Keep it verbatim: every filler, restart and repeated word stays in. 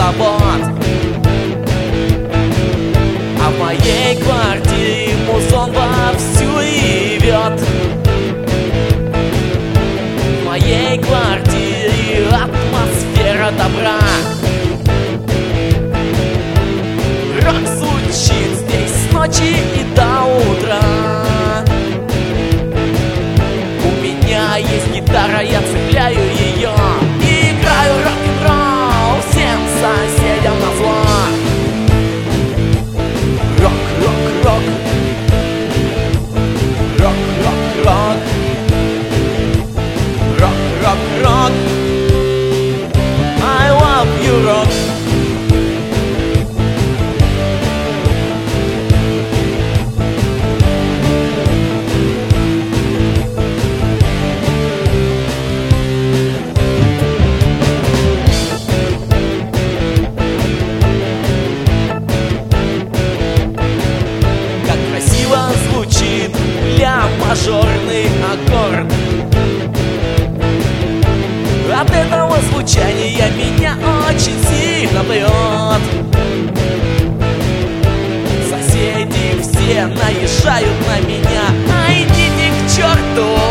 забот. А в моей квартире музон вовсю ревет. В моей квартире атмосфера добра. Рок звучит здесь с ночи и до утра. У меня есть гитара, я цепляю ее и играю рок-н-ролл всем соседям назло. Рок, рок, рок. Рок, рок, рок. Рок, рок, рок. I love you, rock. Звучит ля-мажорный аккорд. От этого звучания меня очень сильно прет. Соседи все наезжают на меня. А идите к черту!